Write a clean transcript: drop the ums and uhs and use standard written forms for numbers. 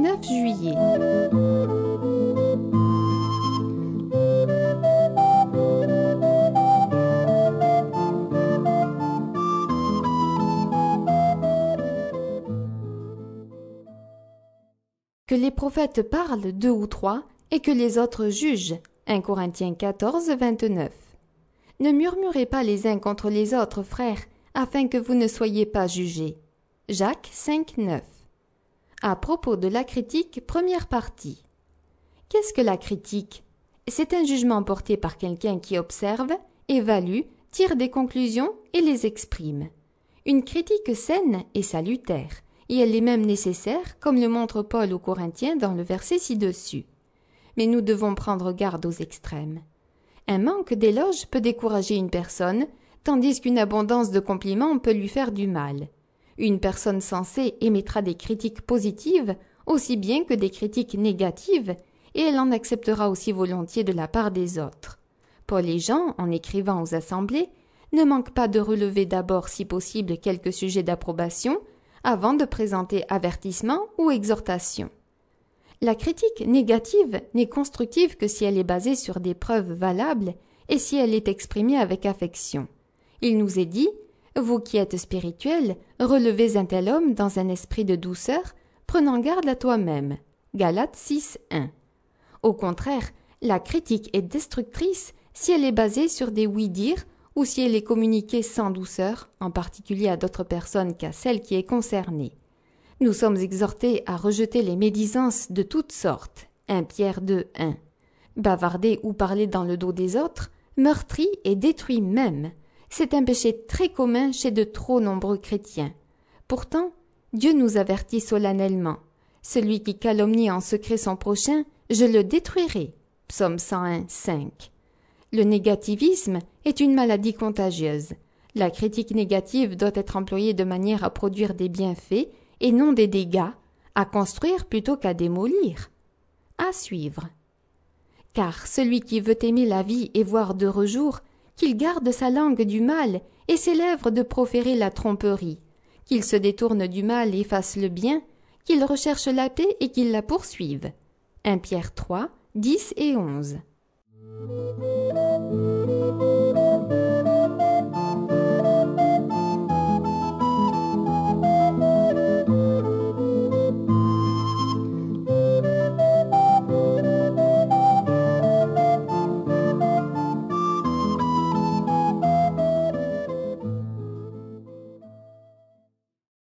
9 juillet. Que les prophètes parlent 2 ou 3 et que les autres jugent. 1 Corinthiens 14, 29. Ne murmurez pas les uns contre les autres, frères, afin que vous ne soyez pas jugés. Jacques 5, 9. À propos de la critique, première partie. Qu'est-ce que la critique? C'est un jugement porté par quelqu'un qui observe, évalue, tire des conclusions et les exprime. Une critique saine est salutaire, et elle est même nécessaire, comme le montre Paul aux Corinthiens dans le verset ci-dessus. Mais nous devons prendre garde aux extrêmes. Un manque d'éloge peut décourager une personne, tandis qu'une abondance de compliments peut lui faire du mal. Une personne sensée émettra des critiques positives, aussi bien que des critiques négatives, et elle en acceptera aussi volontiers de la part des autres. Paul et Jean, en écrivant aux assemblées, ne manquent pas de relever d'abord si possible quelques sujets d'approbation, avant de présenter avertissement ou exhortation. La critique négative n'est constructive que si elle est basée sur des preuves valables et si elle est exprimée avec affection. Il nous est dit « Vous qui êtes spirituels, relevez un tel homme dans un esprit de douceur, prenant garde à toi-même. » Galates 6, 1. Au contraire, la critique est destructrice si elle est basée sur des oui-dire ou si elle est communiquée sans douceur, en particulier à d'autres personnes qu'à celle qui est concernée. Nous sommes exhortés à rejeter les médisances de toutes sortes. 1 Pierre 2, 1. Bavarder ou parler dans le dos des autres meurtrit et détruit même. C'est un péché très commun chez de trop nombreux chrétiens. Pourtant, Dieu nous avertit solennellement. Celui qui calomnie en secret son prochain, je le détruirai. Psaume 101, 5. Le négativisme est une maladie contagieuse. La critique négative doit être employée de manière à produire des bienfaits et non des dégâts, à construire plutôt qu'à démolir. À suivre. Car celui qui veut aimer la vie et voir d'heureux jours, qu'il garde sa langue du mal et ses lèvres de proférer la tromperie, qu'il se détourne du mal et fasse le bien, qu'il recherche la paix et qu'il la poursuive. 1 Pierre 3, 10 et 11.